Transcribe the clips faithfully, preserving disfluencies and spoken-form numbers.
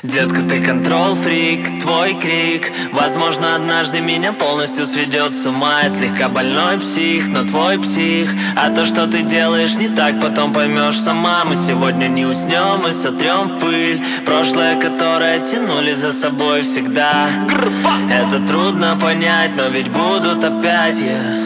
Детка, ты контрол-фрик, твой крик возможно, однажды меня полностью сведет с ума. Я слегка больной псих, но твой псих. А то, что ты делаешь не так, потом поймешь сама. Мы сегодня не уснем, мы сотрем пыль. Прошлое, которое тянули за собой всегда. Это трудно понять, но ведь будут опять, yeah.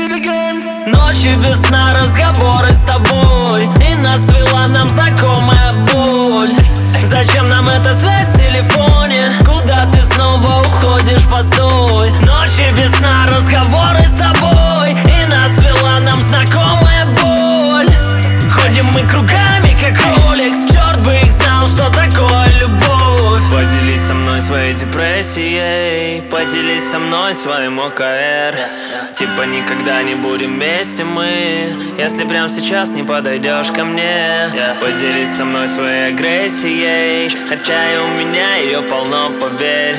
Ночи без сна, разговоры с тобой, и нас свела нам знакомая боль. Зачем нам эта связь в телефоне? Куда ты снова уходишь, постой. Ночи без сна, разговоры с тобой, и нас свела нам знакомая боль. Ходим мы кругами, как Rolex. Черт бы их знал, что такое любовь. Поделись со мной своей депрессией, поделись со мной своим ОКР. Типа никогда не будем вместе мы, если прямо сейчас не подойдешь ко мне. Поделись со мной своей агрессией, хотя и у меня ее полно, поверь.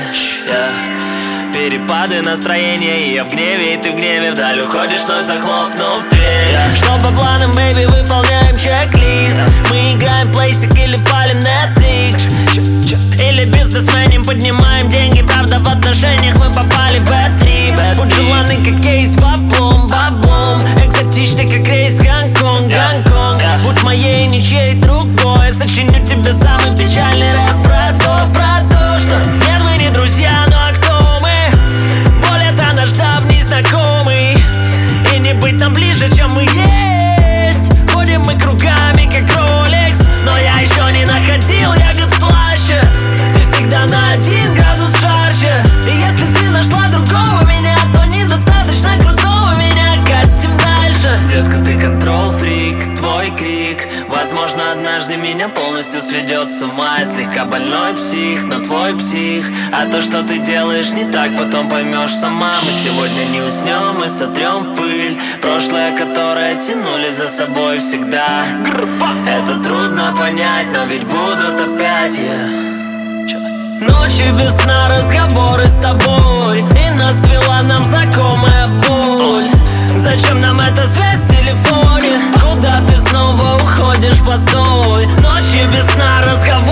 Перепады настроения, и я в гневе, и ты в гневе. Вдаль уходишь, вновь захлопнув дверь. Что по планам, бэйби, выполняем чек-лист. Мы играем плейсик или палим Netflix. Или бизнесменим поднимаем деньги. Правда, в отношениях мы попали в бэ три. Будь желанный, как кейс, баблом, баблом. Экзотичный, как рейс, Гонконг, Гонконг. Будь моей, ничьей другой. Сочиню тебе самый печальный рэп про то, про то, что нет, мы не друзья, но а кто мы? Более-то наш давний знакомый. И не быть нам ближе, чем мы есть. Ходим мы кругами, как Rolex. Но я еще не находил ягод слаще. Ты всегда на один градус жарче. И если ты нашла другого меня, то недостаточно крутого меня. Катим дальше. Детка, ты контрол-фрик, твой крик возможно, однажды меня полностью сведет с ума. Я слегка больной псих, но твой псих. А то, что ты делаешь не так, потом поймешь сама. Мы сегодня не уснем, мы сотрем пыль. Прошлое, которое тянули за собой всегда. Это трудно понять, но ведь будут опять, yeah. Ночи без сна, разговоры с тобой, и нас свела нам знакомая боль. Зачем нам эта связь в телефоне? Куда ты снова уходишь, постой. Ночи без сна, разговоры